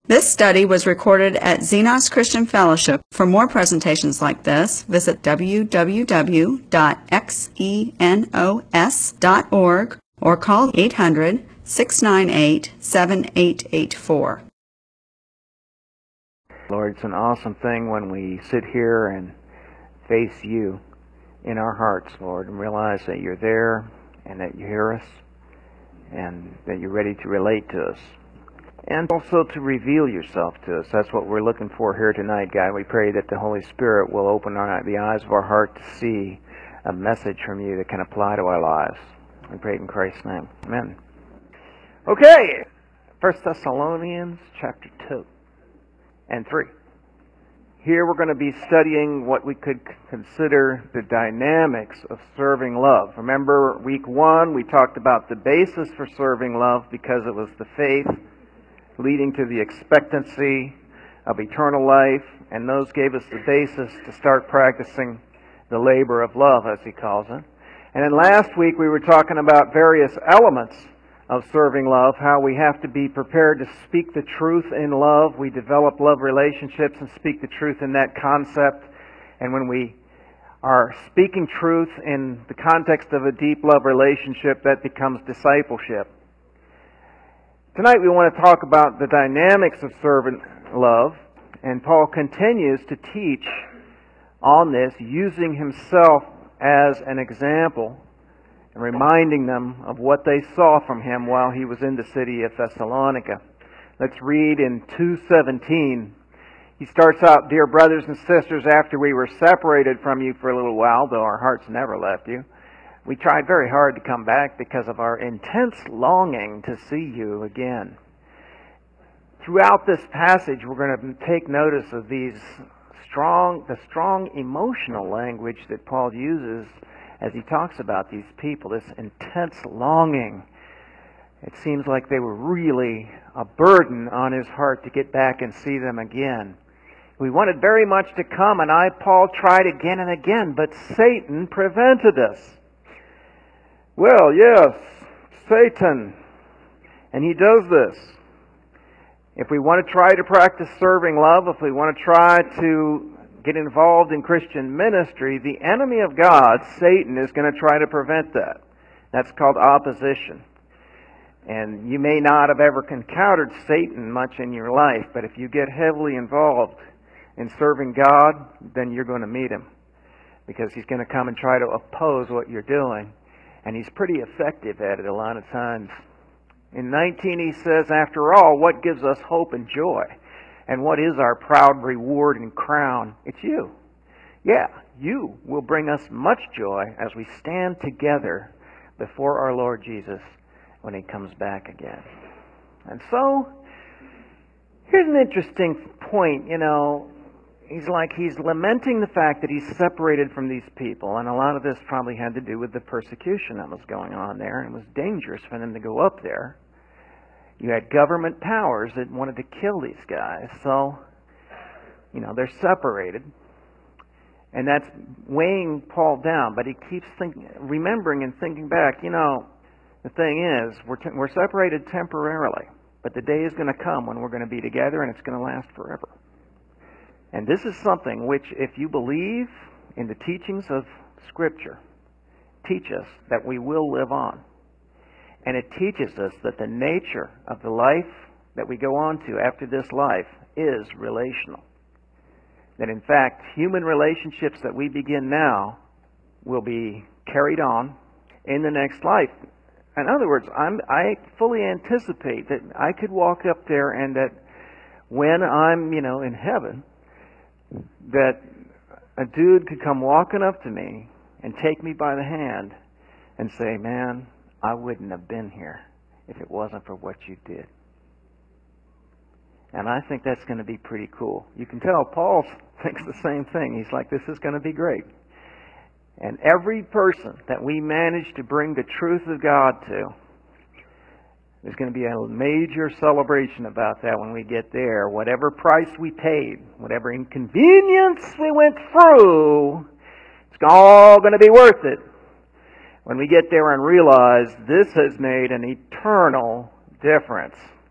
This study was recorded at Xenos Christian Fellowship. For more presentations like this, visit www.xenos.org or call 800-698-7884. Lord, it's an awesome thing when we sit here and face you in our hearts, Lord, and realize that you're there and that you hear us and that you're ready to relate to us. And also to reveal yourself to us. That's what we're looking for here tonight, God. We pray that the Holy Spirit will open the eyes of our heart to see a message from you that can apply to our lives. We pray in Christ's name. Amen. Okay, 1 Thessalonians chapter 2 and 3. Here we're going to be studying what we could consider the dynamics of serving love. Remember, week 1 we talked about the basis for serving love because it was the faith leading to the expectancy of eternal life, and those gave us the basis to start practicing the labor of love, as he calls it. And then last week we were talking about various elements of serving love, how we have to be prepared to speak the truth in love. We develop love relationships and speak the truth in that concept. And when we are speaking truth in the context of a deep love relationship, that becomes discipleship. Tonight we want to talk about the dynamics of servant love, and Paul continues to teach on this, using himself as an example and reminding them of what they saw from him while he was in the city of Thessalonica. Let's read in 2:17. He starts out, "Dear brothers and sisters, after we were separated from you for a little while, though our hearts never left you, we tried very hard to come back because of our intense longing to see you again." Throughout this passage, we're going to take notice of the strong emotional language that Paul uses as he talks about these people, this intense longing. It seems like they were really a burden on his heart to get back and see them again. We wanted very much to come, and Paul, tried again and again, but Satan prevented us. Well, yes, Satan. And he does this. If we want to try to practice serving love, if we want to try to get involved in Christian ministry, the enemy of God, Satan, is going to try to prevent that. That's called opposition. And you may not have ever encountered Satan much in your life, but if you get heavily involved in serving God, then you're going to meet him. Because he's going to come and try to oppose what you're doing. And he's pretty effective at it a lot of times. In 19 he says, "After all, what gives us hope and joy? And what is our proud reward and crown? It's you. Yeah, you will bring us much joy as we stand together before our Lord Jesus when he comes back again." And so, here's an interesting point, He's lamenting the fact that he's separated from these people, and a lot of this probably had to do with the persecution that was going on there, and it was dangerous for them to go up there. You had government powers that wanted to kill these guys, so, they're separated. And that's weighing Paul down, but he keeps remembering and thinking back, the thing is, we're separated temporarily, but the day is going to come when we're going to be together, and it's going to last forever. And this is something which, if you believe in the teachings of Scripture, teach us that we will live on. And it teaches us that the nature of the life that we go on to after this life is relational. That in fact, human relationships that we begin now will be carried on in the next life. In other words, I fully anticipate that I could walk up there and that when I'm, in heaven, that a dude could come walking up to me and take me by the hand and say, "Man, I wouldn't have been here if it wasn't for what you did." And I think that's going to be pretty cool. You can tell Paul thinks the same thing. He's like, this is going to be great. And every person that we manage to bring the truth of God to, there's going to be a major celebration about that when we get there. Whatever price we paid, whatever inconvenience we went through, it's all going to be worth it when we get there and realize this has made an eternal difference.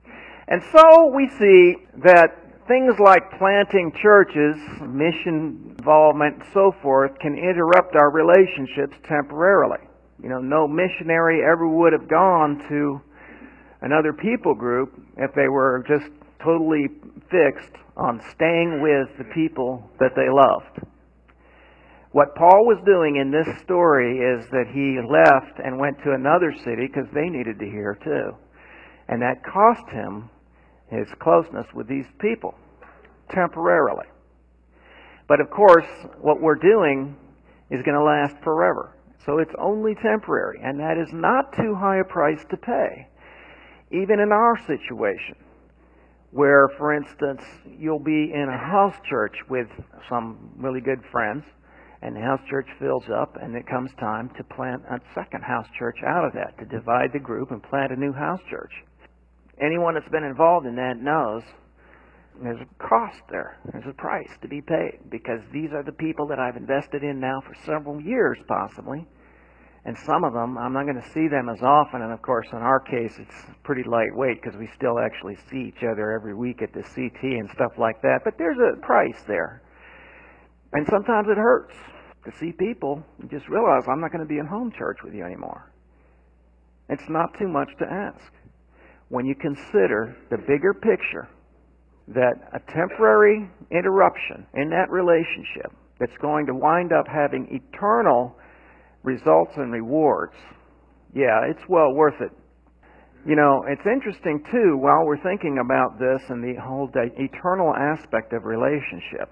And so we see that things like planting churches, mission involvement, and so forth can interrupt our relationships temporarily. No missionary ever would have gone to another people group if they were just totally fixed on staying with the people that they loved. What Paul was doing in this story is that he left and went to another city because they needed to hear too. And that cost him his closeness with these people, temporarily. But of course, what we're doing is going to last forever. So it's only temporary, and that is not too high a price to pay. Even in our situation, where, for instance, you'll be in a house church with some really good friends, and the house church fills up, and it comes time to plant a second house church out of that, to divide the group and plant a new house church. Anyone that's been involved in that knows there's a cost there. There's a price to be paid, because these are the people that I've invested in now for several years, possibly. And some of them, I'm not going to see them as often. And of course, in our case, it's pretty lightweight because we still actually see each other every week at the CT and stuff like that. But there's a price there. And sometimes it hurts to see people and just realize I'm not going to be in home church with you anymore. It's not too much to ask. When you consider the bigger picture, that a temporary interruption in that relationship that's going to wind up having eternal results and rewards, yeah, it's well worth it. It's interesting too, while we're thinking about this and the whole eternal aspect of relationship,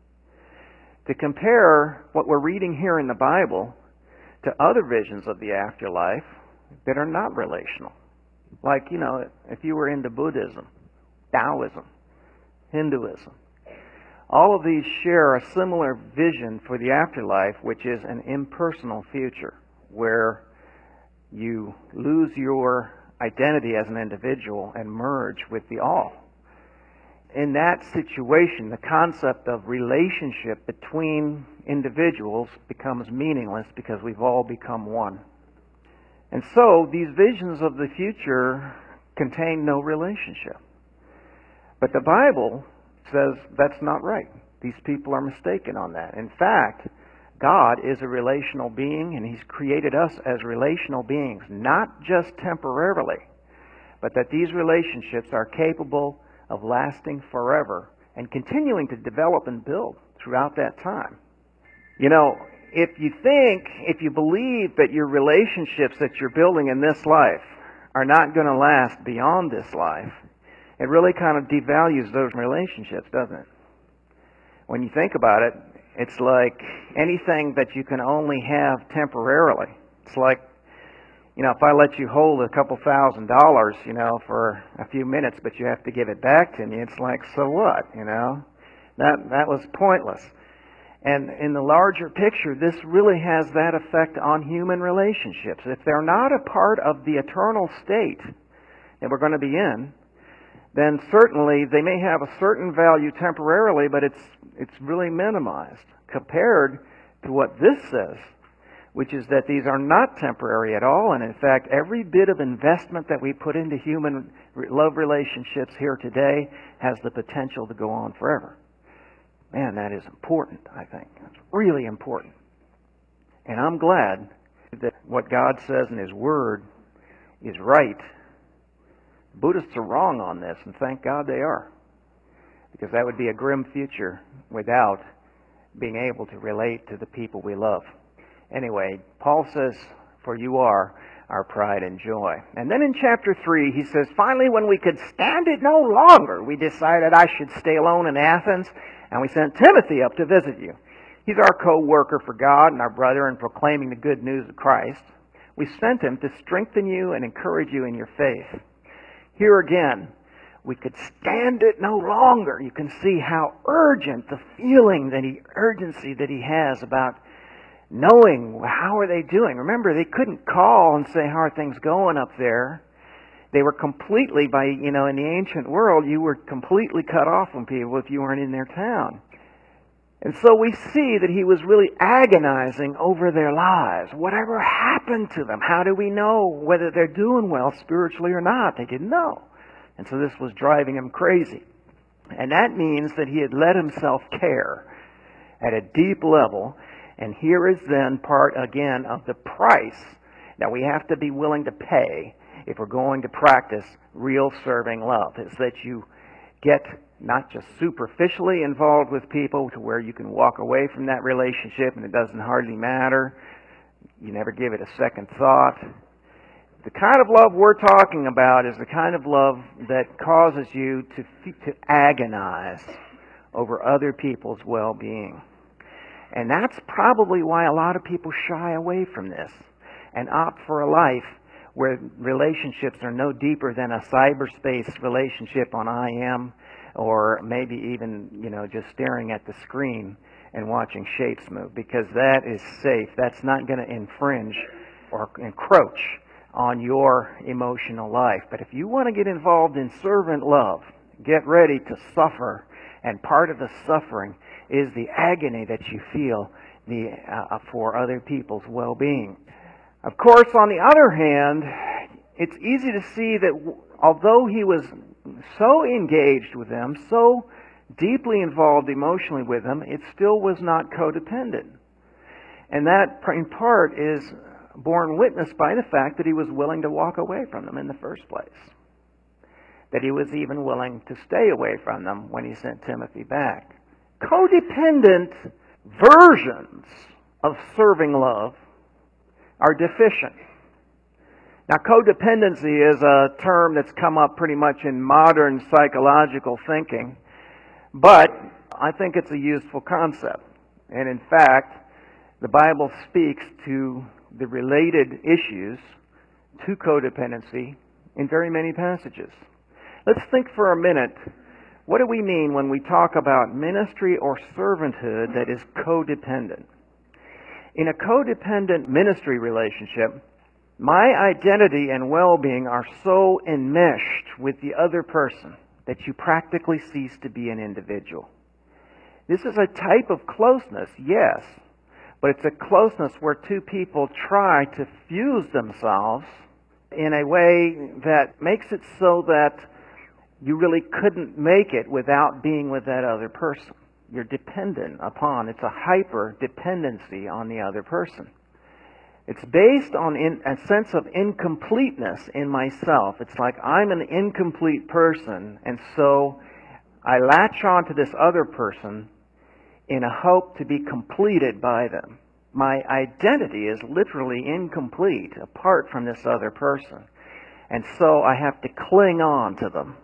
to compare what we're reading here in the Bible to other visions of the afterlife that are not relational. Like, if you were into Buddhism, Taoism, Hinduism, all of these share a similar vision for the afterlife, which is an impersonal future, where you lose your identity as an individual and merge with the all. In that situation, the concept of relationship between individuals becomes meaningless because we've all become one. And so, these visions of the future contain no relationship. But the Bible says that's not right. These people are mistaken on that. In fact, God is a relational being, and He's created us as relational beings, not just temporarily, but that these relationships are capable of lasting forever and continuing to develop and build throughout that time. If you believe that your relationships that you're building in this life are not going to last beyond this life, it really kind of devalues those relationships, doesn't it? When you think about it, it's like anything that you can only have temporarily. It's like, if I let you hold a couple $1,000, for a few minutes, but you have to give it back to me, it's like, so what, That was pointless. And in the larger picture, this really has that effect on human relationships. If they're not a part of the eternal state that we're going to be in, then certainly they may have a certain value temporarily, but it's really minimized compared to what this says, which is that these are not temporary at all, and in fact, every bit of investment that we put into human love relationships here today has the potential to go on forever. Man, that is important, I think. It's really important. And I'm glad that what God says in His Word is right. Buddhists are wrong on this, and thank God they are. Because that would be a grim future without being able to relate to the people we love. Anyway, Paul says, "For you are our pride and joy." And then in chapter 3, he says, "Finally, when we could stand it no longer, we decided I should stay alone in Athens, and we sent Timothy up to visit you. He's our co-worker for God and our brother in proclaiming the good news of Christ. We sent him to strengthen you and encourage you in your faith." Here again, we could stand it no longer. You can see how urgent the urgency that he has about knowing how are they doing. Remember, they couldn't call and say, "How are things going up there?" They were completely, in the ancient world, you were completely cut off from people if you weren't in their town. And so we see that he was really agonizing over their lives. Whatever happened to them? How do we know whether they're doing well spiritually or not? They didn't know. And so this was driving him crazy. And that means that he had let himself care at a deep level. And here is then part, again, of the price that we have to be willing to pay if we're going to practice real serving love, is that you get not just superficially involved with people to where you can walk away from that relationship and it doesn't hardly matter. You never give it a second thought. The kind of love we're talking about is the kind of love that causes you to agonize over other people's well-being. And that's probably why a lot of people shy away from this and opt for a life where relationships are no deeper than a cyberspace relationship on IM, or maybe even, just staring at the screen and watching shapes move, because that is safe. That's not going to infringe or encroach on your emotional life. But if you want to get involved in servant love, get ready to suffer, and part of the suffering is the agony that you feel for other people's well-being. Of course, on the other hand, it's easy to see that although he was so engaged with them, so deeply involved emotionally with them, it still was not codependent. And that, in part, is borne witness by the fact that he was willing to walk away from them in the first place. That he was even willing to stay away from them when he sent Timothy back. Codependent versions of serving love are deficient. Now, codependency is a term that's come up pretty much in modern psychological thinking, but I think it's a useful concept. And in fact, the Bible speaks to the related issues to codependency in very many passages. Let's think for a minute, what do we mean when we talk about ministry or servanthood that is codependent? In a codependent ministry relationship, my identity and well-being are so enmeshed with the other person that you practically cease to be an individual. This is a type of closeness, yes, but it's a closeness where two people try to fuse themselves in a way that makes it so that you really couldn't make it without being with that other person. You're dependent upon, it's a hyper-dependency on the other person. It's based on a sense of incompleteness in myself. It's like I'm an incomplete person, and so I latch on to this other person in a hope to be completed by them. My identity is literally incomplete apart from this other person, and so I have to cling on to them.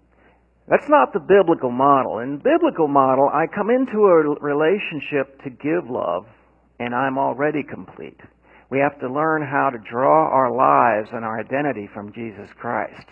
That's not the biblical model. In the biblical model, I come into a relationship to give love, and I'm already complete. We have to learn how to draw our lives and our identity from Jesus Christ.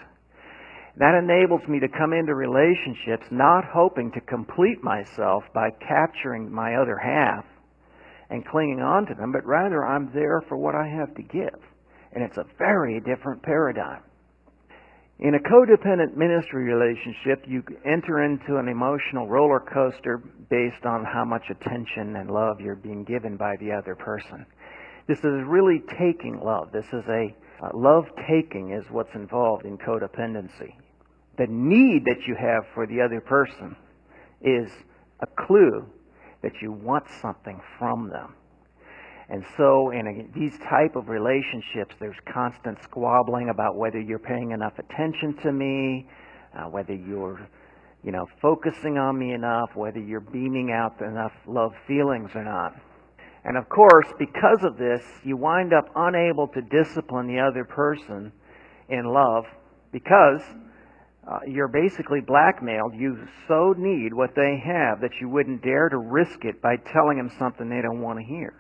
That enables me to come into relationships not hoping to complete myself by capturing my other half and clinging on to them, but rather I'm there for what I have to give. And it's a very different paradigm. In a codependent ministry relationship, you enter into an emotional roller coaster based on how much attention and love you're being given by the other person. This is really taking love. This is love-taking is what's involved in codependency. The need that you have for the other person is a clue that you want something from them. And so in these type of relationships, there's constant squabbling about whether you're paying enough attention to me, whether you're focusing on me enough, whether you're beaming out enough love feelings or not. And of course, because of this, you wind up unable to discipline the other person in love because you're basically blackmailed. You so need what they have that you wouldn't dare to risk it by telling them something they don't want to hear.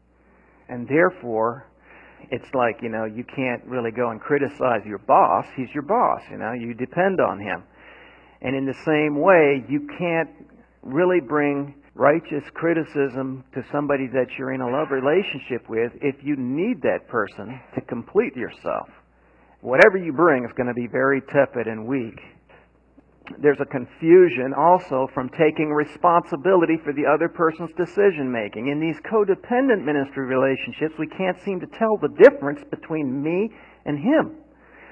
And therefore, it's like, you can't really go and criticize your boss. He's your boss, you depend on him. And in the same way, you can't really bring righteous criticism to somebody that you're in a love relationship with if you need that person to complete yourself. Whatever you bring is going to be very tepid and weak. There's a confusion also from taking responsibility for the other person's decision making. In these codependent ministry relationships, we can't seem to tell the difference between me and him.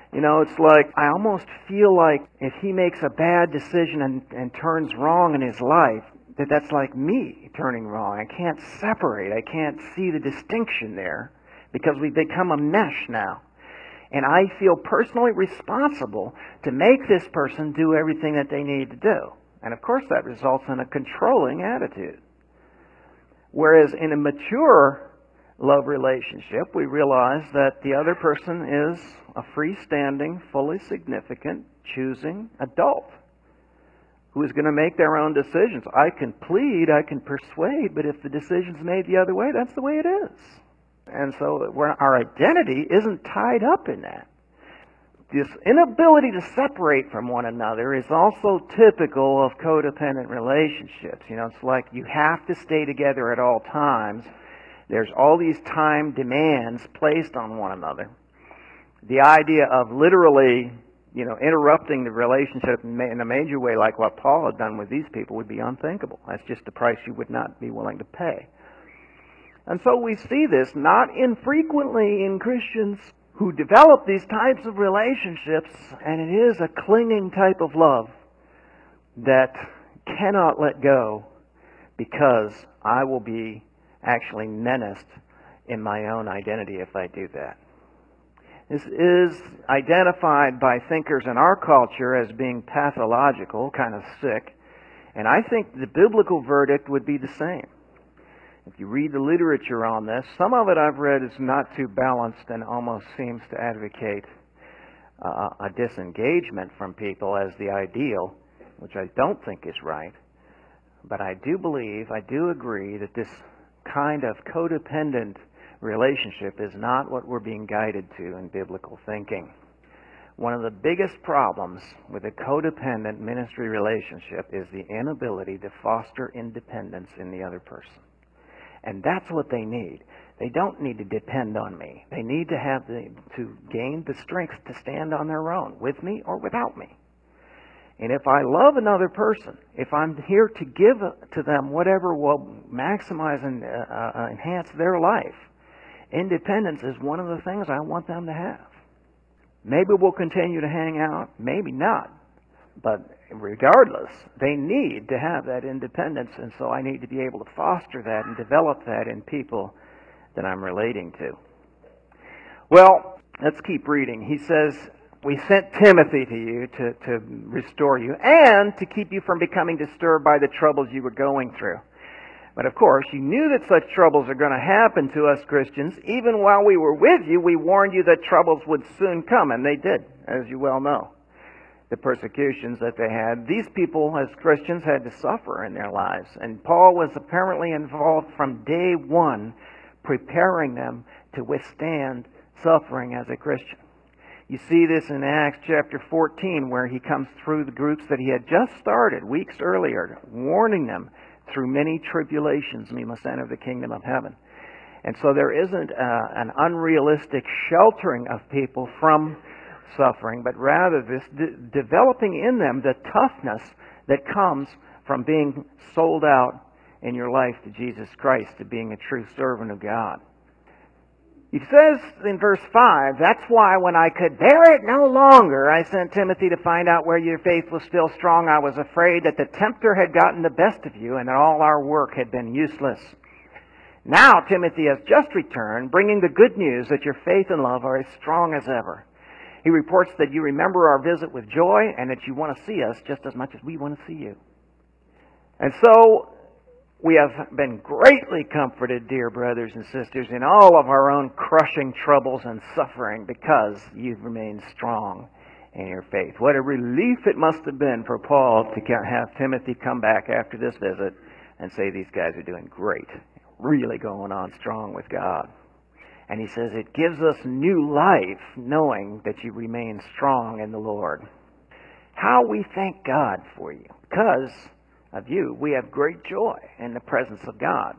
You know, it's like, I almost feel like if he makes a bad decision and turns wrong in his life, that's like me turning wrong. I can't separate. I can't see the distinction there because we've become a mesh now. And I feel personally responsible to make this person do everything that they need to do. And of course that results in a controlling attitude. Whereas in a mature love relationship, we realize that the other person is a freestanding, fully significant, choosing adult who is going to make their own decisions. I can plead, I can persuade, but if the decision's made the other way, that's the way it is. And so our identity isn't tied up in that. This inability to separate from one another is also typical of codependent relationships. You know, it's like you have to stay together at all times. There's all these time demands placed on one another. The idea of literally, you know, interrupting the relationship in a major way like what Paul had done with these people would be unthinkable. That's just a price you would not be willing to pay. And so we see this not infrequently in Christians who develop these types of relationships, and it is a clinging type of love that cannot let go because I will be actually menaced in my own identity if I do that. This is identified by thinkers in our culture as being pathological, kind of sick, and I think the biblical verdict would be the same. If you read the literature on this, some of it I've read is not too balanced and almost seems to advocate a disengagement from people as the ideal, which I don't think is right. But I do believe, I do agree that this kind of codependent relationship is not what we're being guided to in biblical thinking. One of the biggest problems with a codependent ministry relationship is the inability to foster independence in the other person. And that's what they need. They don't need to depend on me. They need to have to gain the strength to stand on their own, with me or without me. And if I love another person, if I'm here to give to them whatever will maximize and enhance their life, independence is one of the things I want them to have. Maybe we'll continue to hang out, maybe not. But regardless, they need to have that independence, and so I need to be able to foster that and develop that in people that I'm relating to. Well, let's keep reading. He says, we sent Timothy to you to restore you and to keep you from becoming disturbed by the troubles you were going through. But of course, you knew that such troubles are going to happen to us Christians. Even while we were with you, we warned you that troubles would soon come, and they did, as you well know. The persecutions that they had. These people, as Christians, had to suffer in their lives. And Paul was apparently involved from day one, preparing them to withstand suffering as a Christian. You see this in Acts chapter 14, where he comes through the groups that he had just started weeks earlier, warning them through many tribulations we must enter the kingdom of heaven. And so there isn't an unrealistic sheltering of people from suffering, but rather this developing in them the toughness that comes from being sold out in your life to Jesus Christ, to being a true servant of God. He says in verse 5, that's why when I could bear it no longer, I sent Timothy to find out where your faith was still strong. I was afraid that the tempter had gotten the best of you and that all our work had been useless. Now Timothy has just returned, bringing the good news that your faith and love are as strong as ever. He reports that you remember our visit with joy and that you want to see us just as much as we want to see you. And so we have been greatly comforted, dear brothers and sisters, in all of our own crushing troubles and suffering because you've remained strong in your faith. What a relief it must have been for Paul to have Timothy come back after this visit and say these guys are doing great, really going on strong with God. And he says, it gives us new life knowing that you remain strong in the Lord. How we thank God for you. Because of you, we have great joy in the presence of God.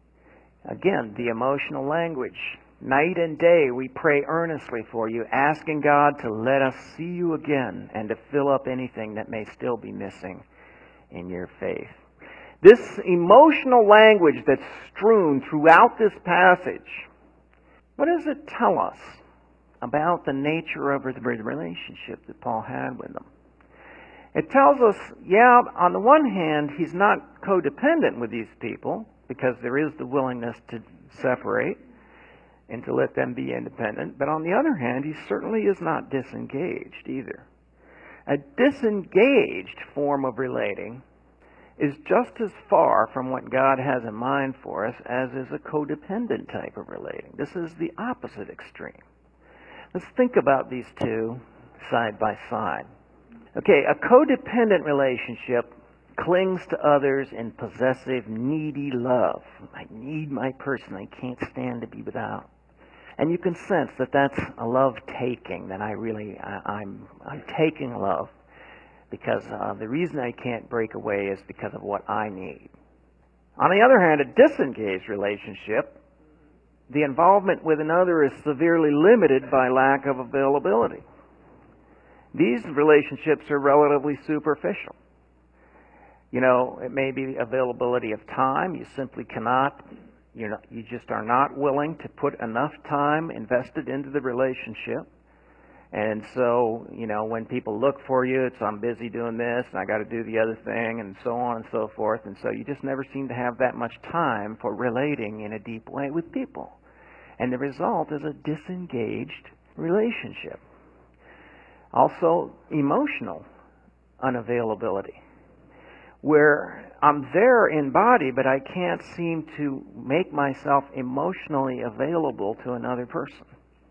Again, the emotional language. Night and day we pray earnestly for you, asking God to let us see you again and to fill up anything that may still be missing in your faith. This emotional language that's strewn throughout this passage, what does it tell us about the nature of the relationship that Paul had with them. It tells us, yeah, on the one hand, he's not codependent with these people because there is the willingness to separate and to let them be independent. But on the other hand, he certainly is not disengaged either. A disengaged form of relating is just as far from what God has in mind for us as is a codependent type of relating. This is the opposite extreme. Let's think about these two side by side. Okay, a codependent relationship clings to others in possessive, needy love. I need my person. I can't stand to be without. And you can sense that that's a love taking, that I'm taking love because the reason I can't break away is because of what I need. On the other hand, a disengaged relationship, the involvement with another is severely limited by lack of availability. These relationships are relatively superficial. You know, it may be availability of time. You simply cannot, you just are not willing to put enough time invested into the relationship. And so, when people look for you, it's I'm busy doing this, and I got to do the other thing, and so on and so forth. And so you just never seem to have that much time for relating in a deep way with people. And the result is a disengaged relationship. Also, emotional unavailability, where I'm there in body, but I can't seem to make myself emotionally available to another person.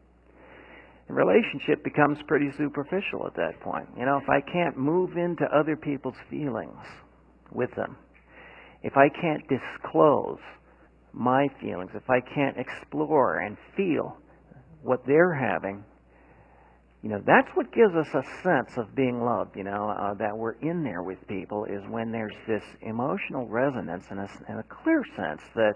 The relationship becomes pretty superficial at that point. If I can't move into other people's feelings with them, if I can't disclose my feelings, if I can't explore and feel what they're having, that's what gives us a sense of being loved, that we're in there with people, is when there's this emotional resonance and a clear sense that,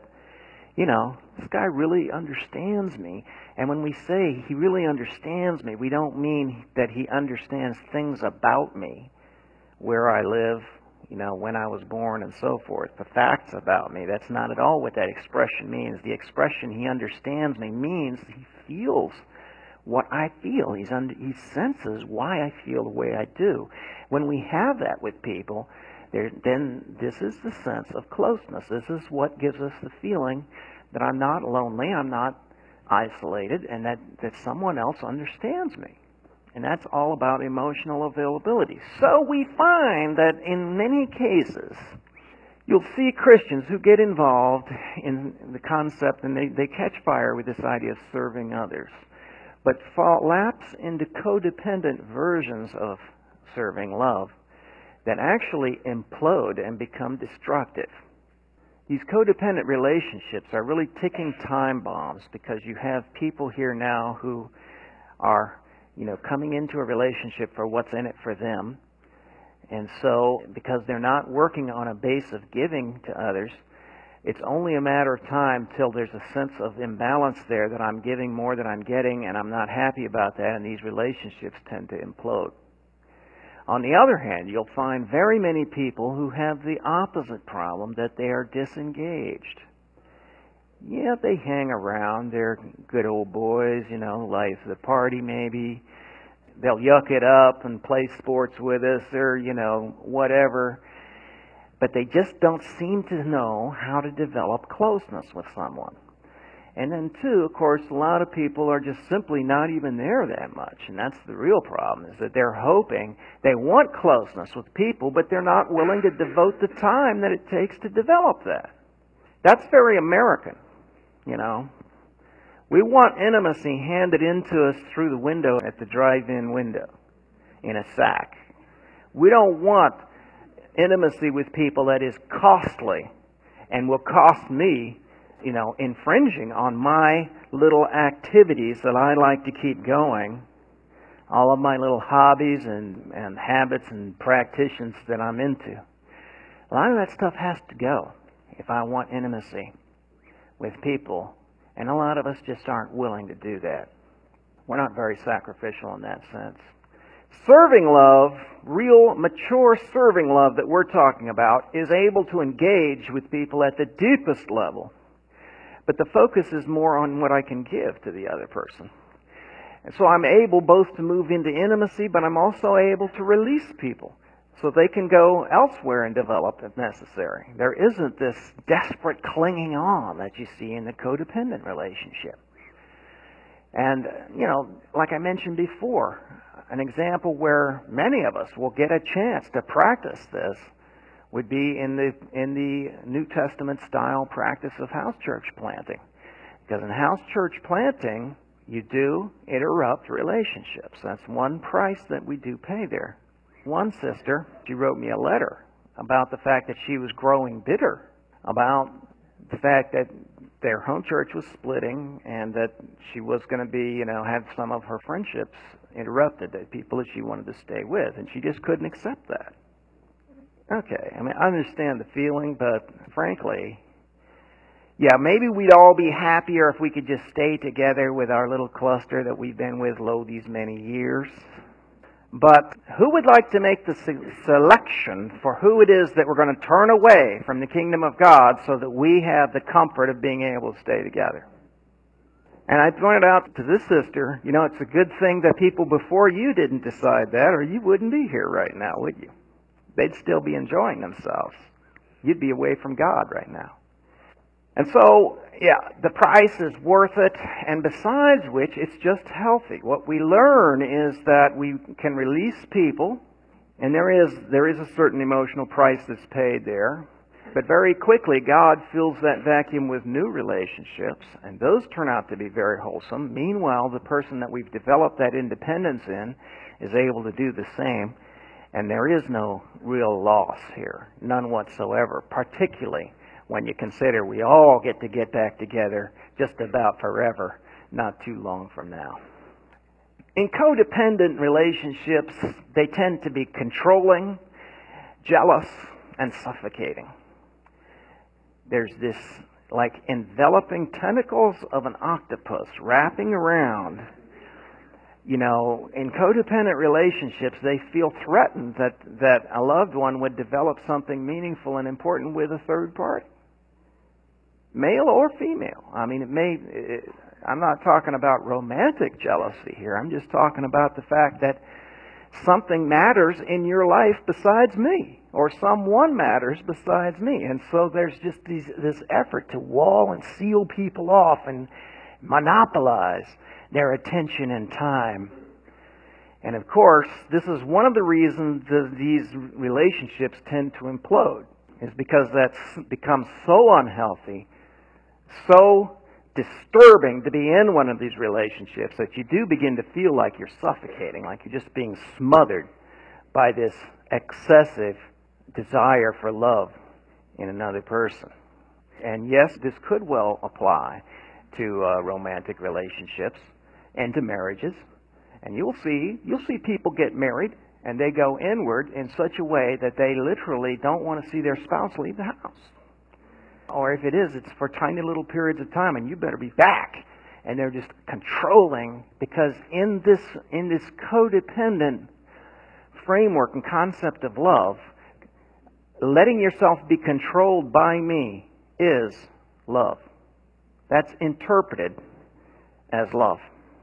this guy really understands me. And when we say he really understands me, we don't mean that he understands things about me, where I live, when I was born and so forth, the facts about me. That's not at all what that expression means. The expression he understands me means he feels what I feel. He senses why I feel the way I do. When we have that with people, then this is the sense of closeness. This is what gives us the feeling that I'm not lonely, I'm not isolated, and that someone else understands me. And that's all about emotional availability. So we find that in many cases, you'll see Christians who get involved in the concept, and they catch fire with this idea of serving others, but lapse into codependent versions of serving love that actually implode and become destructive. These codependent relationships are really ticking time bombs, because you have people here now who are, coming into a relationship for what's in it for them. And so, because they're not working on a base of giving to others, it's only a matter of time till there's a sense of imbalance there, that I'm giving more than I'm getting, and I'm not happy about that, and these relationships tend to implode. On the other hand, you'll find very many people who have the opposite problem, that they are disengaged. Yeah, they hang around. They're good old boys, life of the party maybe. They'll yuck it up and play sports with us, or, whatever. But they just don't seem to know how to develop closeness with someone. And then, too, of course, a lot of people are just simply not even there that much. And that's the real problem, is that they're hoping, they want closeness with people, but they're not willing to devote the time that it takes to develop that. That's very American, We want intimacy handed into us through the window at the drive-in window in a sack. We don't want intimacy with people that is costly and will cost me, infringing on my little activities that I like to keep going, all of my little hobbies and habits and practitions that I'm into. A lot of that stuff has to go if I want intimacy with people, and a lot of us just aren't willing to do that. We're not very sacrificial in that sense. Serving love, real mature serving love that we're talking about, is able to engage with people at the deepest level. But the focus is more on what I can give to the other person. And so I'm able both to move into intimacy, but I'm also able to release people so they can go elsewhere and develop if necessary. There isn't this desperate clinging on that you see in the codependent relationship. And, like I mentioned before, an example where many of us will get a chance to practice this would be in the New Testament style practice of house church planting. Because in house church planting, you do interrupt relationships. That's one price that we do pay there. One sister, she wrote me a letter about the fact that she was growing bitter about the fact that their home church was splitting and that she was going to be, have some of her friendships interrupted, that people that she wanted to stay with, and she just couldn't accept that. Okay, I understand the feeling, but frankly, yeah, maybe we'd all be happier if we could just stay together with our little cluster that we've been with, these many years. But who would like to make the selection for who it is that we're going to turn away from the kingdom of God so that we have the comfort of being able to stay together? And I pointed out to this sister, it's a good thing that people before you didn't decide that, or you wouldn't be here right now, would you? They'd still be enjoying themselves. You'd be away from God right now. And so, yeah, the price is worth it, and besides which, it's just healthy. What we learn is that we can release people, and there is a certain emotional price that's paid there, but very quickly God fills that vacuum with new relationships, and those turn out to be very wholesome. Meanwhile, the person that we've developed that independence in is able to do the same, and there is no real loss here, none whatsoever, particularly when you consider we all get back together just about forever, not too long from now. In codependent relationships, they tend to be controlling, jealous, and suffocating. There's this like enveloping tentacles of an octopus wrapping around. In codependent relationships, they feel threatened that a loved one would develop something meaningful and important with a third party. Male or female. I'm not talking about romantic jealousy here. I'm just talking about the fact that something matters in your life besides me, or someone matters besides me. And so there's just this effort to wall and seal people off and monopolize their attention and time. And of course, this is one of the reasons that these relationships tend to implode, is because that's become so unhealthy, so disturbing to be in one of these relationships that you do begin to feel like you're suffocating, like you're just being smothered by this excessive desire for love in another person. And yes, this could well apply to romantic relationships and to marriages. And you'll see people get married and they go inward in such a way that they literally don't want to see their spouse leave the house. Or if it is, it's for tiny little periods of time, and you better be back. And they're just controlling, because in this codependent framework and concept of love, letting yourself be controlled by me is love. That's interpreted as love.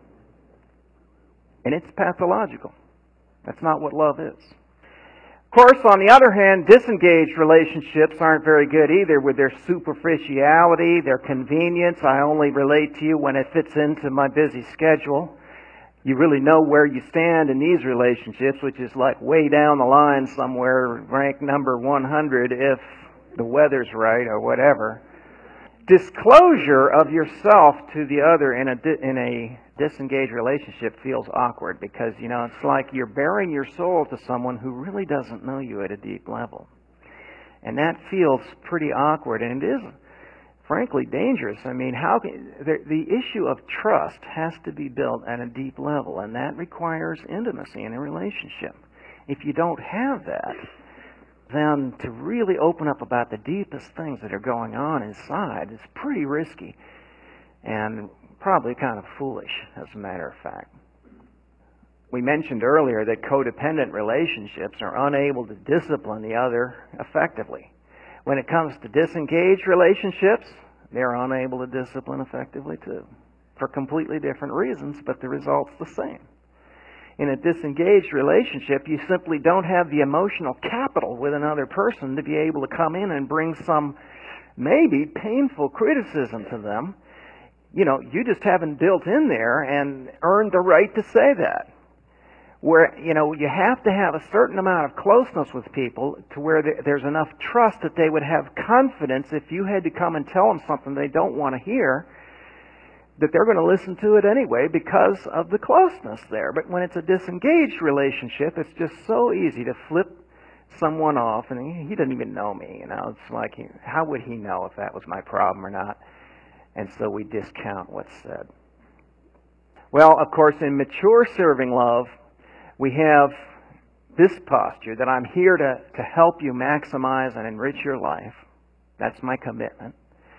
And it's pathological. That's not what love is. Of course, on the other hand, disengaged relationships aren't very good either, with their superficiality, their convenience. I only relate to you when it fits into my busy schedule. You really know where you stand in these relationships, which is like way down the line somewhere, ranked number 100 if the weather's right or whatever. Disclosure of yourself to the other in a disengaged relationship feels awkward, because it's like you're bearing your soul to someone who really doesn't know you at a deep level, and that feels pretty awkward, and it is frankly dangerous. The issue of trust has to be built at a deep level, and that requires intimacy in a relationship. If you don't have that, then to really open up about the deepest things that are going on inside is pretty risky and probably kind of foolish, as a matter of fact. We mentioned earlier that codependent relationships are unable to discipline the other effectively. When it comes to disengaged relationships, they're unable to discipline effectively too. for completely different reasons, but the result's the same. In a disengaged relationship, you simply don't have the emotional capital with another person to be able to come in and bring some maybe painful criticism to them. You just haven't built in there and earned the right to say that. Where, you have to have a certain amount of closeness with people to where there's enough trust that they would have confidence if you had to come and tell them something they don't want to hear, that they're going to listen to it anyway because of the closeness there. But when it's a disengaged relationship, it's just so easy to flip someone off, and he doesn't even know me. It's like, how would he know if that was my problem or not? And so we discount what's said. Well, of course, in mature serving love, we have this posture that I'm here to help you maximize and enrich your life. That's my commitment.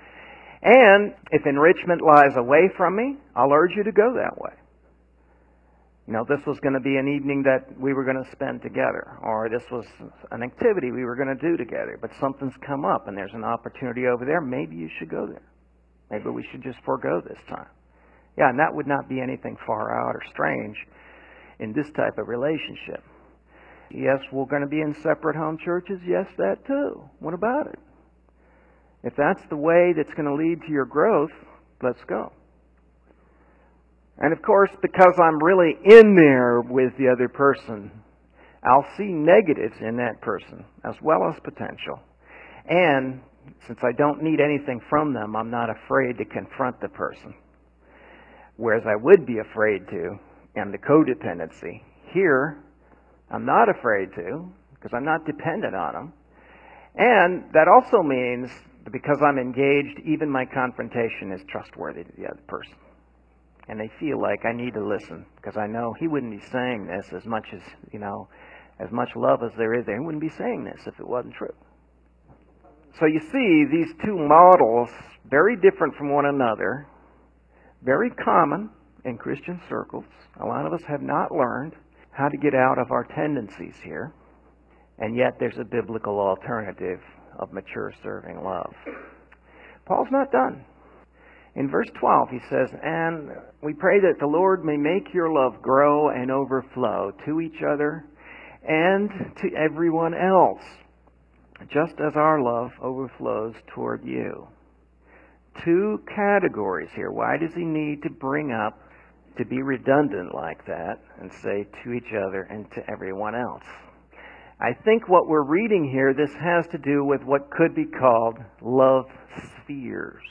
And if enrichment lies away from me, I'll urge you to go that way. This was going to be an evening that we were going to spend together, or this was an activity we were going to do together, but something's come up and there's an opportunity over there. Maybe you should go there. Maybe we should just forego this time. Yeah, and that would not be anything far out or strange in this type of relationship. Yes, we're going to be in separate home churches. Yes, that too. What about it? If that's the way that's going to lead to your growth, let's go. And of course, because I'm really in there with the other person, I'll see negatives in that person as well as potential. And since I don't need anything from them, I'm not afraid to confront the person. Whereas I would be afraid to, and the codependency. Here, I'm not afraid to, because I'm not dependent on them. And that also means that because I'm engaged, even my confrontation is trustworthy to the other person. And they feel like I need to listen, because I know he wouldn't be saying this as much as, as much love as there is there. He wouldn't be saying this if it wasn't true. So you see, these two models, very different from one another, very common in Christian circles. A lot of us have not learned how to get out of our tendencies here, and yet there's a biblical alternative of mature serving love. Paul's not done. In verse 12 he says, "And we pray that the Lord may make your love grow and overflow to each other and to everyone else, just as our love overflows toward you." Two categories here. Why does he need to bring up, to be redundant like that, and say to each other and to everyone else? I think what we're reading here, this has to do with what could be called love spheres.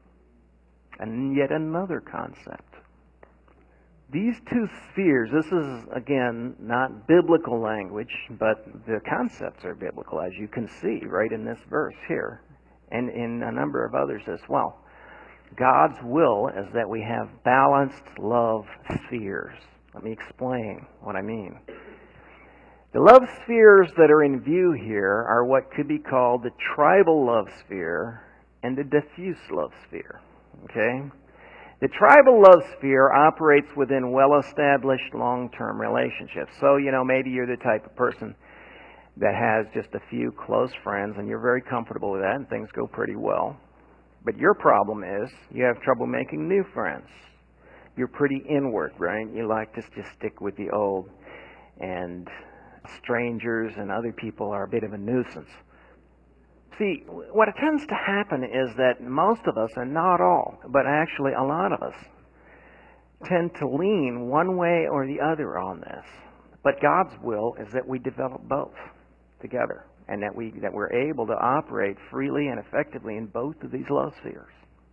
And yet another concept. These two spheres, this is, again, not biblical language, but the concepts are biblical, as you can see right in this verse here, and in a number of others as well. God's will is that we have balanced love spheres. Let me explain what I mean. The love spheres that are in view here are what could be called the tribal love sphere and the diffuse love sphere. Okay? The tribal love sphere operates within well-established long-term relationships. So, maybe you're the type of person that has just a few close friends and you're very comfortable with that and things go pretty well. But your problem is you have trouble making new friends. You're pretty inward, right? You like to just stick with the old, and strangers and other people are a bit of a nuisance. See, what tends to happen is that most of us, and not all, but actually a lot of us, tend to lean one way or the other on this. But God's will is that we develop both together, and that we're able to operate freely and effectively in both of these love spheres.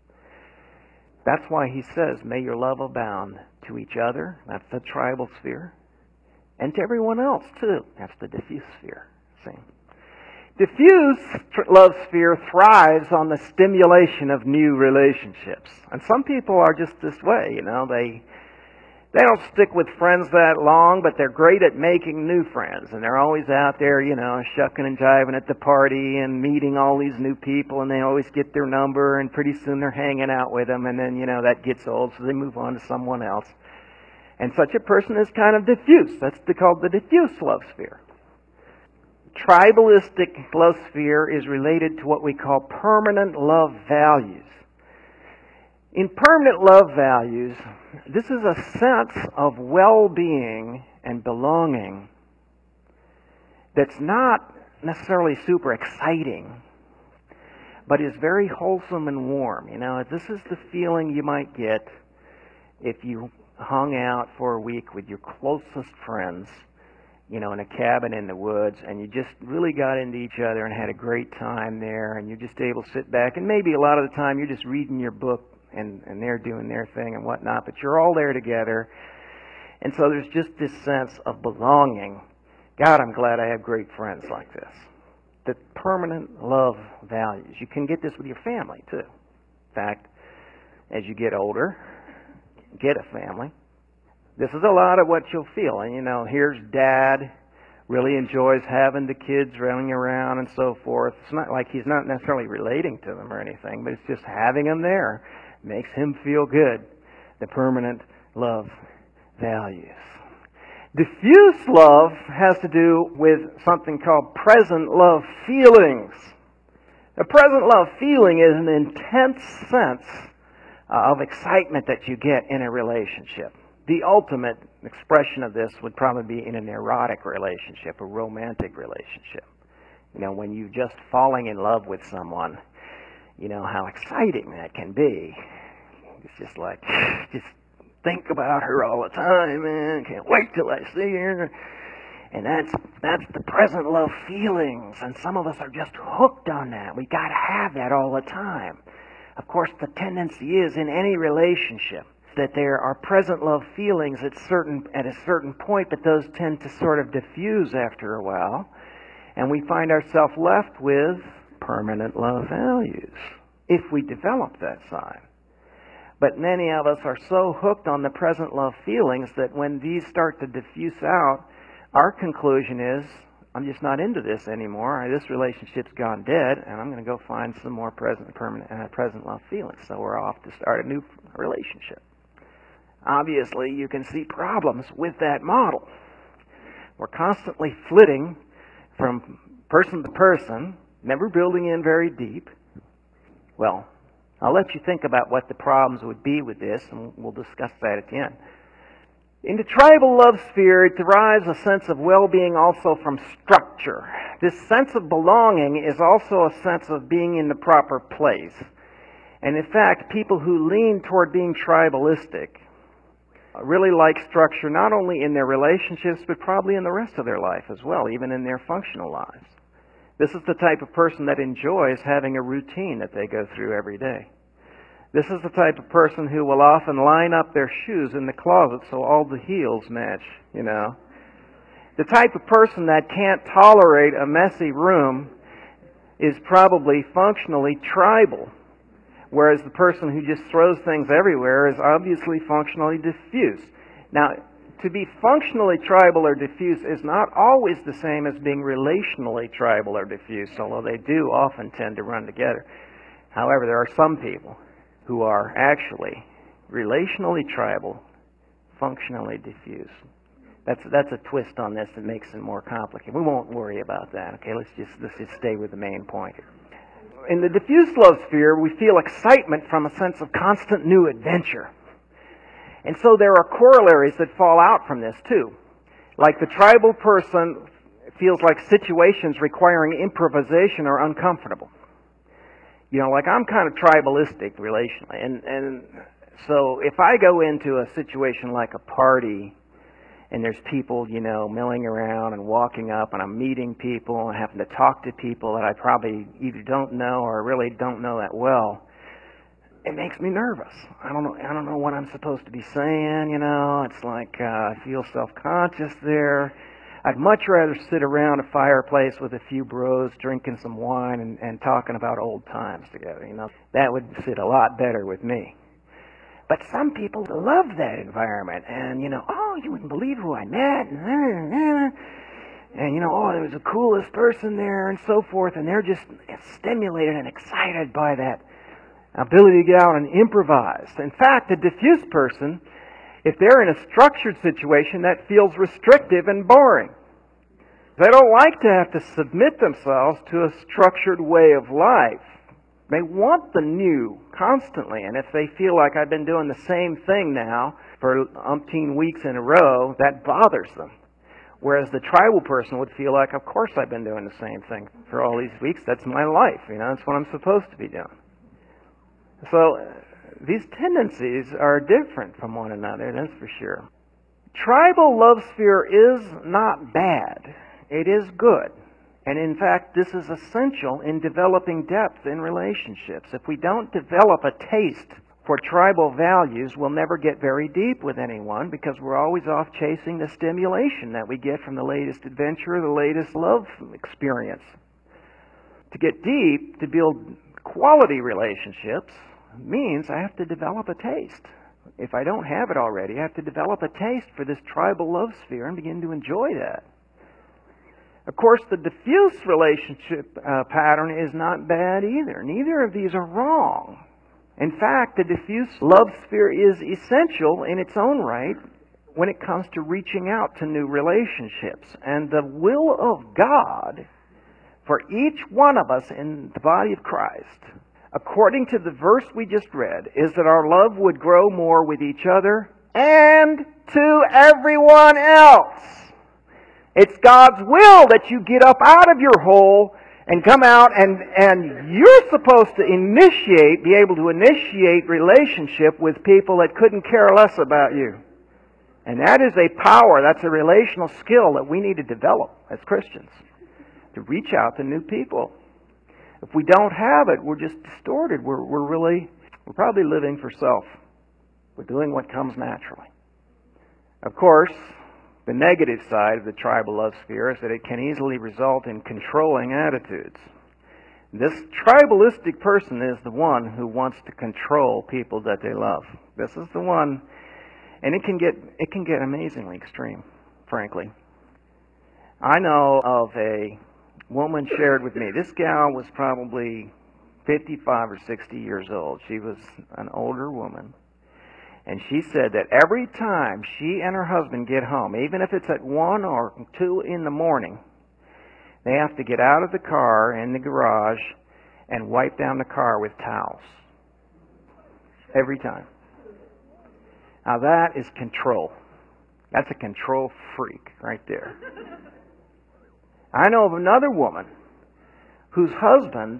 That's why he says, "May your love abound to each other." That's the tribal sphere. And to everyone else, too. That's the diffuse sphere. See? Diffuse love sphere thrives on the stimulation of new relationships. And some people are just this way, They don't stick with friends that long, but they're great at making new friends. And they're always out there, shucking and jiving at the party and meeting all these new people. And they always get their number, and pretty soon they're hanging out with them. And then, that gets old, so they move on to someone else. And such a person is kind of diffuse. That's called the diffuse love sphere. Tribalistic love sphere is related to what we call permanent love values. In permanent love values, this is a sense of well-being and belonging that's not necessarily super exciting, but is very wholesome and warm. You know, this is the feeling you might get if you hung out for a week with your closest friends, you know, in a cabin in the woods, and you just really got into each other and had a great time there, and you're just able to sit back, and maybe a lot of the time you're just reading your book and they're doing their thing and whatnot, but you're all there together. And so there's just this sense of belonging. God, I'm glad I have great friends like this. The permanent love values. You can get this with your family, too. In fact, as you get older, get a family, this is a lot of what you'll feel. And, you know, here's Dad, really enjoys having the kids running around and so forth. It's not like he's not necessarily relating to them or anything, but it's just having them there makes him feel good. The permanent love values. Diffuse love has to do with something called present love feelings. A present love feeling is an intense sense of excitement that you get in a relationship. The ultimate expression of this would probably be in an erotic relationship, a romantic relationship. You know, when you're just falling in love with someone, you know how exciting that can be. It's just like, just think about her all the time, man. Can't wait till I see her. And that's the present love feelings. And some of us are just hooked on that. We got to have that all the time. Of course, the tendency is in any relationship that there are present love feelings at a certain point, but those tend to sort of diffuse after a while, and we find ourselves left with permanent love values if we develop that side. But many of us are so hooked on the present love feelings that when these start to diffuse out, our conclusion is, I'm just not into this anymore. This relationship's gone dead, and I'm going to go find some more present love feelings. So we're off to start a new relationship. Obviously, you can see problems with that model. We're constantly flitting from person to person, never building in very deep. Well, I'll let you think about what the problems would be with this, and we'll discuss that at the end. In the tribal love sphere, it derives a sense of well-being also from structure. This sense of belonging is also a sense of being in the proper place. And in fact, people who lean toward being tribalistic really like structure not only in their relationships, but probably in the rest of their life as well, even in their functional lives. This is the type of person that enjoys having a routine that they go through every day. This is the type of person who will often line up their shoes in the closet so all the heels match, you know. The type of person that can't tolerate a messy room is probably functionally tribal, whereas the person who just throws things everywhere is obviously functionally diffuse. Now, to be functionally tribal or diffuse is not always the same as being relationally tribal or diffuse, although they do often tend to run together. However, there are some people who are actually relationally tribal, functionally diffuse. That's a twist on this that makes it more complicated. We won't worry about that. Okay, let's just stay with the main point here. In the diffuse love sphere, we feel excitement from a sense of constant new adventure. And so there are corollaries that fall out from this too. Like the tribal person feels like situations requiring improvisation are uncomfortable. You know, like I'm kind of tribalistic relationally. And so if I go into a situation like a party and there's people, you know, milling around and walking up, and I'm meeting people and having to talk to people that I probably either don't know or really don't know that well, it makes me nervous. I don't know what I'm supposed to be saying, you know. It's like I feel self-conscious there. I'd much rather sit around a fireplace with a few bros drinking some wine and talking about old times together, you know. That would sit a lot better with me. But some people love that environment, and, you know, oh, you wouldn't believe who I met, and you know, oh, there was the coolest person there, and so forth, and they're just stimulated and excited by that ability to get out and improvise. In fact, a diffuse person, if they're in a structured situation, that feels restrictive and boring. They don't like to have to submit themselves to a structured way of life. They want the new constantly, and if they feel like I've been doing the same thing now for umpteen weeks in a row, that bothers them. Whereas the tribal person would feel like, of course I've been doing the same thing for all these weeks. That's my life. That's what I'm supposed to be doing. So these tendencies are different from one another, that's for sure. Tribal love sphere is not bad. It is good. And in fact, this is essential in developing depth in relationships. If we don't develop a taste for tribal values, we'll never get very deep with anyone because we're always off chasing the stimulation that we get from the latest adventure, the latest love experience. To get deep, to build quality relationships, means I have to develop a taste. If I don't have it already, I have to develop a taste for this tribal love sphere and begin to enjoy that. Of course, the diffuse relationship pattern is not bad either. Neither of these are wrong. In fact, the diffuse love sphere is essential in its own right when it comes to reaching out to new relationships. And the will of God for each one of us in the body of Christ, according to the verse we just read, is that our love would grow more with each other and to everyone else. It's God's will that you get up out of your hole and come out, and you're supposed to be able to initiate relationship with people that couldn't care less about you. And that is a power, that's a relational skill that we need to develop as Christians, to reach out to new people. If we don't have it, we're just distorted. We're probably living for self. We're doing what comes naturally. Of course, the negative side of the tribal love sphere is that it can easily result in controlling attitudes. This tribalistic person is the one who wants to control people that they love. This is the one, and it can get amazingly extreme, frankly. I know of a woman shared with me. This gal was probably 55 or 60 years old. She was an older woman. And she said that every time she and her husband get home, even if it's at 1 or 2 in the morning, they have to get out of the car in the garage and wipe down the car with towels. Every time. Now that is control. That's a control freak right there. I know of another woman whose husband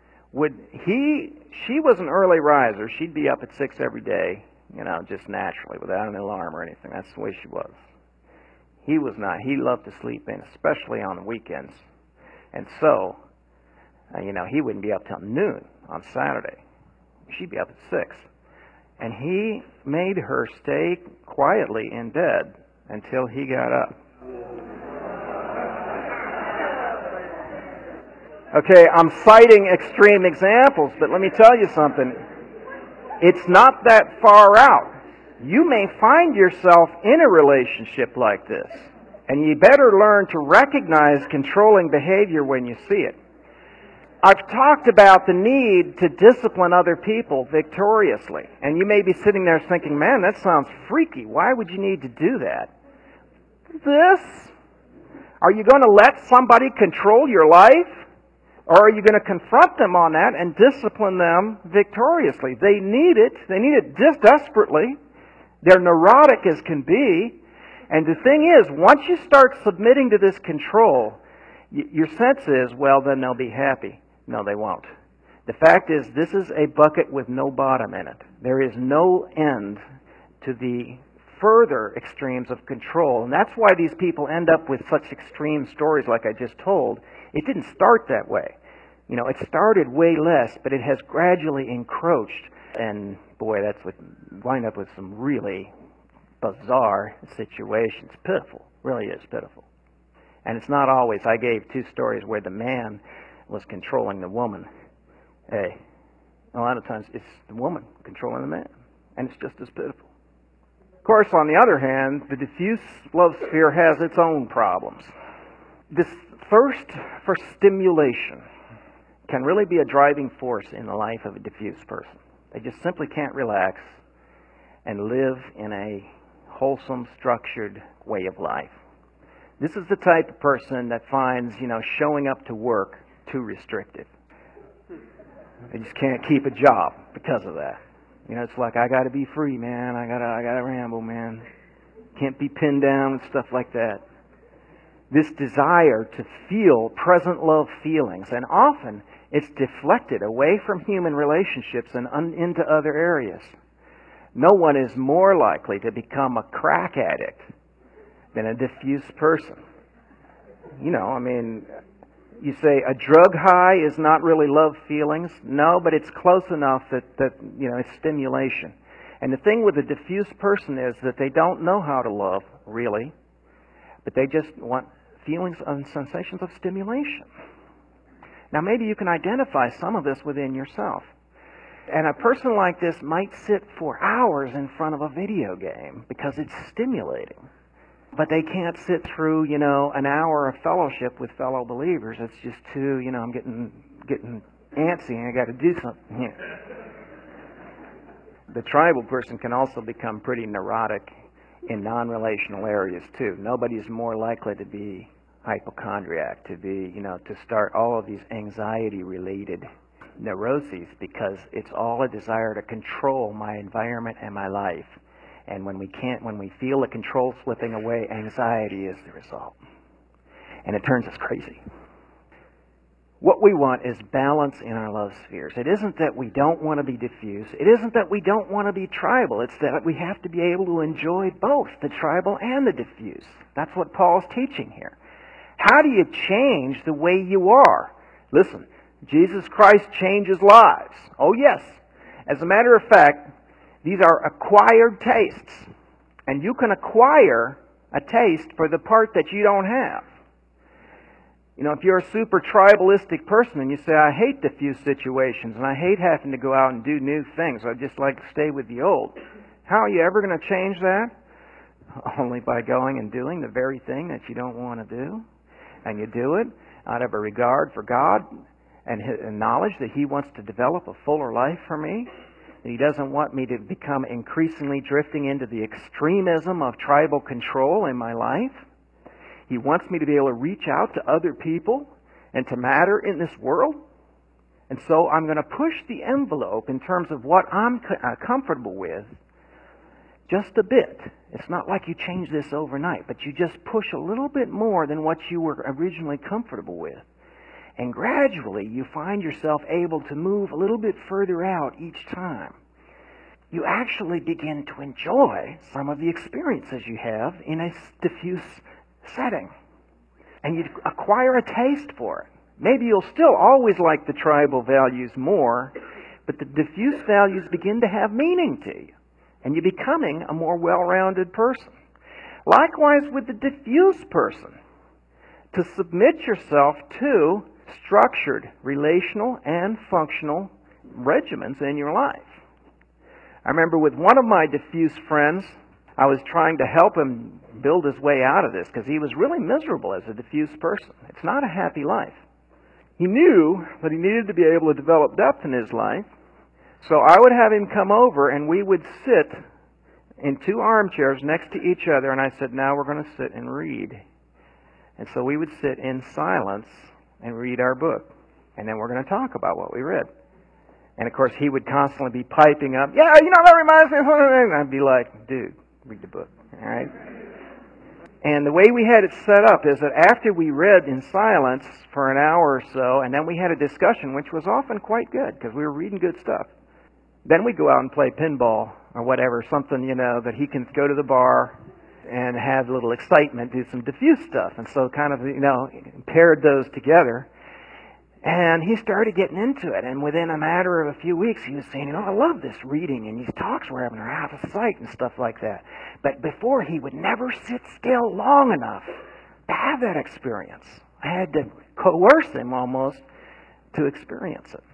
she was an early riser. She'd be up at 6 every day. Just naturally, without an alarm or anything. That's the way she was. He was not. He loved to sleep in, especially on the weekends. And so, he wouldn't be up till noon on Saturday. She'd be up at 6. And he made her stay quietly in bed until he got up. Okay, I'm citing extreme examples, but let me tell you something. It's not that far out. You may find yourself in a relationship like this, and you better learn to recognize controlling behavior when you see it. I've talked about the need to discipline other people victoriously, and you may be sitting there thinking, man, that sounds freaky. Why would you need to do that? Are you going to let somebody control your life? Or are you going to confront them on that and discipline them victoriously? They need it. They need it desperately. They're neurotic as can be. And the thing is, once you start submitting to this control, your sense is, well, then they'll be happy. No, they won't. The fact is, this is a bucket with no bottom in it. There is no end to the further extremes of control. And that's why these people end up with such extreme stories like I just told. It didn't start that way. It started way less, but it has gradually encroached. And boy, that's what wind up with some really bizarre situations. Pitiful. Really is pitiful. And it's not always. I gave 2 stories where the man was controlling the woman. Hey, a lot of times it's the woman controlling the man. And it's just as pitiful. Of course, on the other hand, the diffuse love sphere has its own problems. This thirst for stimulation can really be a driving force in the life of a diffuse person. They just simply can't relax and live in a wholesome, structured way of life. This is the type of person that finds, showing up to work too restrictive. They just can't keep a job because of that. You know, it's like, I got to be free, man. I gotta ramble, man. Can't be pinned down and stuff like that. This desire to feel present love feelings, and often it's deflected away from human relationships and into other areas. No one is more likely to become a crack addict than a diffuse person. You know, I mean, you say a drug high is not really love feelings. No, but it's close enough that you know, it's stimulation. And the thing with a diffuse person is that they don't know how to love, really, but they just want feelings and sensations of stimulation. Now, maybe you can identify some of this within yourself. And a person like this might sit for hours in front of a video game because it's stimulating. But they can't sit through, you know, an hour of fellowship with fellow believers. It's just too, you know, I'm getting antsy and I got to do something here. The tribal person can also become pretty neurotic in non-relational areas too. Nobody's more likely to be hypochondriac, to be, you know, to start all of these anxiety-related neuroses, because it's all a desire to control my environment and my life. And when we feel the control slipping away, anxiety is the result. And it turns us crazy. What we want is balance in our love spheres. It isn't that we don't want to be diffuse. It isn't that we don't want to be tribal. It's that we have to be able to enjoy both the tribal and the diffuse. That's what Paul's teaching here. How do you change the way you are? Listen, Jesus Christ changes lives. Oh yes. As a matter of fact, these are acquired tastes. And you can acquire a taste for the part that you don't have. You know, if you're a super tribalistic person and you say, I hate diffuse situations and I hate having to go out and do new things, I'd just like to stay with the old. How are you ever going to change that? Only by going and doing the very thing that you don't want to do. And you do it out of a regard for God and knowledge that He wants to develop a fuller life for me. That He doesn't want me to become increasingly drifting into the extremism of tribal control in my life. He wants me to be able to reach out to other people and to matter in this world. And so I'm going to push the envelope in terms of what I'm comfortable with just a bit. It's not like you change this overnight, but you just push a little bit more than what you were originally comfortable with. And gradually you find yourself able to move a little bit further out each time. You actually begin to enjoy some of the experiences you have in a diffuse setting. And you acquire a taste for it. Maybe you'll still always like the tribal values more, but the diffuse values begin to have meaning to you. And you're becoming a more well-rounded person. Likewise with the diffuse person. To submit yourself to structured relational and functional regimens in your life. I remember with one of my diffuse friends, I was trying to help him build his way out of this because he was really miserable as a diffuse person. It's not a happy life. He knew that he needed to be able to develop depth in his life. So I would have him come over and we would sit in two armchairs next to each other, and I said, now we're going to sit and read. And so we would sit in silence and read our book. And then we're going to talk about what we read. And of course he would constantly be piping up, yeah, you know, that reminds me of something. And I'd be like, dude, read the book. All right? And the way we had it set up is that after we read in silence for an hour or so, and then we had a discussion, which was often quite good because we were reading good stuff. Then we go out and play pinball or whatever, something, you know, that he can go to the bar and have a little excitement, do some diffuse stuff. And so kind of, you know, paired those together. And he started getting into it. And within a matter of a few weeks, he was saying, you know, I love this reading. And these talks we're having are out of sight and stuff like that. But before, he would never sit still long enough to have that experience. I had to coerce him almost to experience it.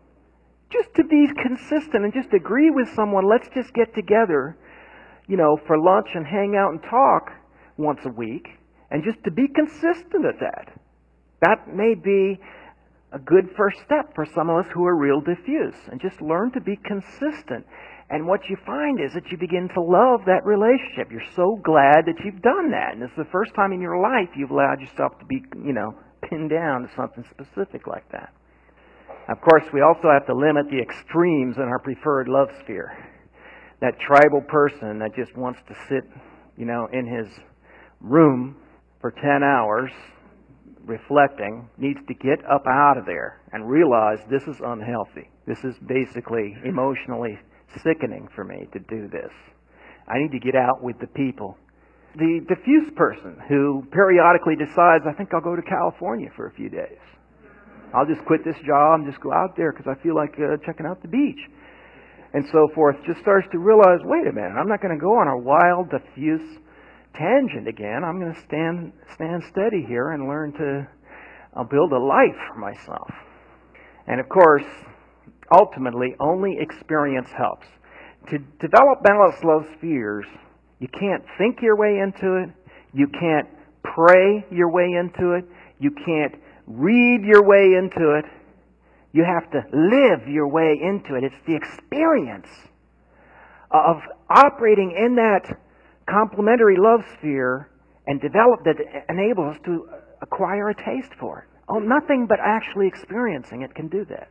Just to be consistent and just agree with someone, let's just get together, you know, for lunch and hang out and talk once a week. And just to be consistent at that. That may be a good first step for some of us who are real diffuse. And just learn to be consistent. And what you find is that you begin to love that relationship. You're so glad that you've done that. And it's the first time in your life you've allowed yourself to be, you know, pinned down to something specific like that. Of course, we also have to limit the extremes in our preferred love sphere. That tribal person that just wants to sit, in his room for 10 hours reflecting needs to get up out of there and realize this is unhealthy. This is basically emotionally sickening for me to do this. I need to get out with the people. The diffuse person who periodically decides, I think I'll go to California for a few days. I'll just quit this job and just go out there because I feel like checking out the beach. And so forth, just starts to realize, wait a minute, I'm not going to go on a wild, diffuse tangent again. I'm going to stand steady here and learn to build a life for myself. And of course, ultimately, only experience helps. To develop balanced love spheres, you can't think your way into it. You can't pray your way into it. You can't read your way into it. You have to live your way into it. It's the experience of operating in that complementary love sphere and develop that enables us to acquire a taste for it. Oh, nothing but actually experiencing it can do that.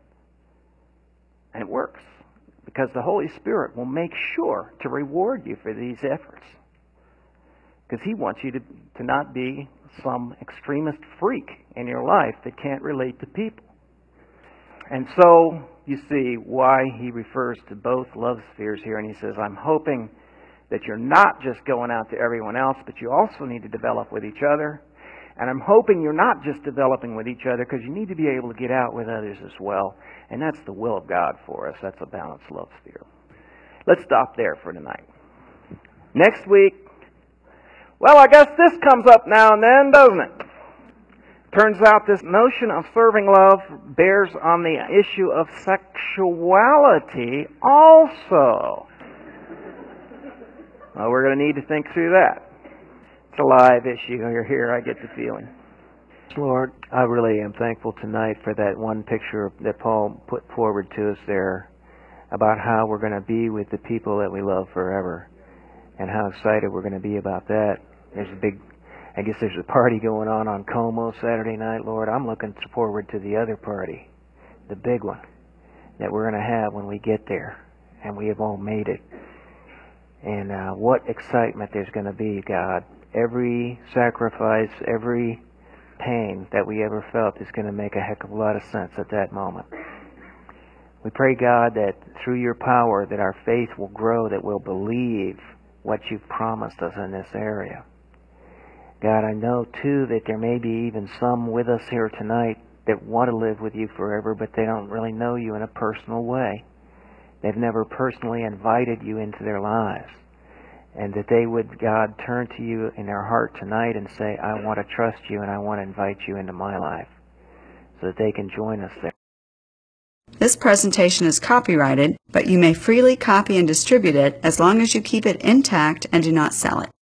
And it works because the Holy Spirit will make sure to reward you for these efforts. Because He wants you to not be some extremist freak in your life that can't relate to people. And so, you see why He refers to both love spheres here. And He says, I'm hoping that you're not just going out to everyone else, but you also need to develop with each other. And I'm hoping you're not just developing with each other because you need to be able to get out with others as well. And that's the will of God for us. That's a balanced love sphere. Let's stop there for tonight. Next week, well, I guess this comes up now and then, doesn't it? Turns out this notion of serving love bears on the issue of sexuality also. Well, we're going to need to think through that. It's a live issue here, I get the feeling. Lord, I really am thankful tonight for that one picture that Paul put forward to us there about how we're going to be with the people that we love forever and how excited we're going to be about that. I guess there's a party going on Como Saturday night, Lord. I'm looking forward to the other party, the big one, that we're going to have when we get there and we have all made it. And what excitement there's going to be, God. Every sacrifice, every pain that we ever felt is going to make a heck of a lot of sense at that moment. We pray, God, that through your power that our faith will grow, that we'll believe what you've promised us in this area. God, I know, too, that there may be even some with us here tonight that want to live with you forever, but they don't really know you in a personal way. They've never personally invited you into their lives. And that they would, God, turn to you in their heart tonight and say, I want to trust you and I want to invite you into my life, so that they can join us there. This presentation is copyrighted, but you may freely copy and distribute it as long as you keep it intact and do not sell it.